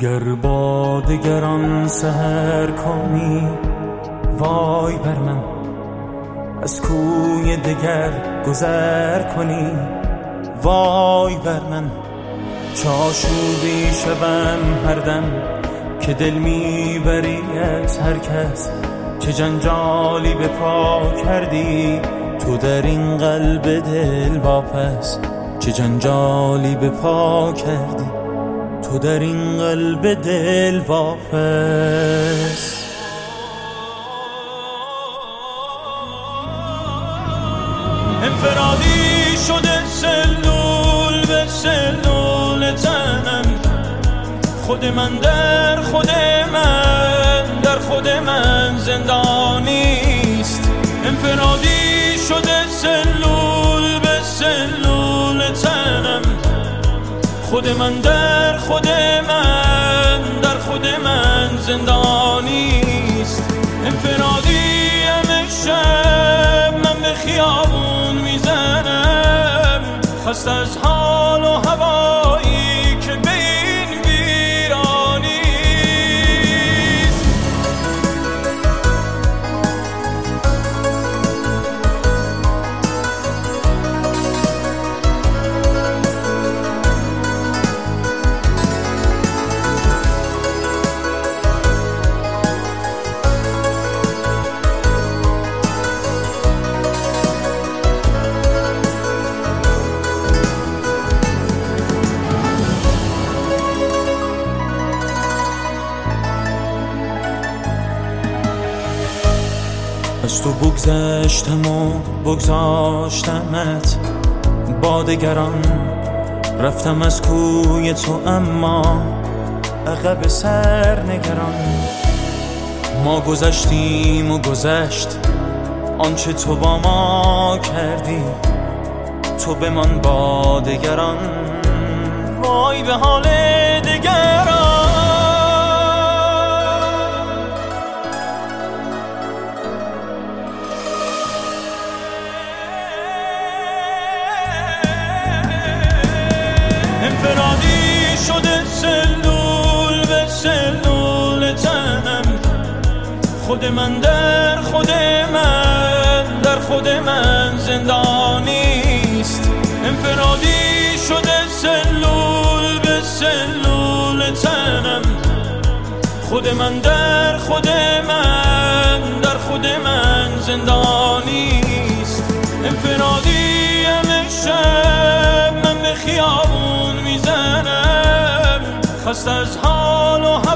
گر با دگران سحر کنی وای بر من، از کوی دگر گذر کنی وای بر من. چاشوبی شوم هر دم که دل میبری از هر کس، چه جنجالی به پا کردی تو در این قلب دل واپس، چه جنجالی به پا کردی تو در این قلب دل واپس. انفرادی شده سلول به سلول تنم، خود من در خود من در خود من زندانیست. انفرادی شده سلول به سلول تنم، خود من در خود من در خود من زندانیست. انفرادی همه شب من به خیابون میزنم، خست از حال و هوایی که به این ویرانیست. از تو بگذشتم و بگذاشتمت، با دگران رفتم از کوی تو، اما عقب سر نگران. ما گذشتیم و گذشت آنچه تو با ما کردی، تو بمان با دگران وای به حال دگران. انفرادی شده سلول به سلول تنم، خود من در خود من در خود من زندانیست. انفرادی شده سلول به سلول تنم، خود من در خود من در خود من زندانیست. انفرادی همه شب من به خیابون میزنم، خست از حال و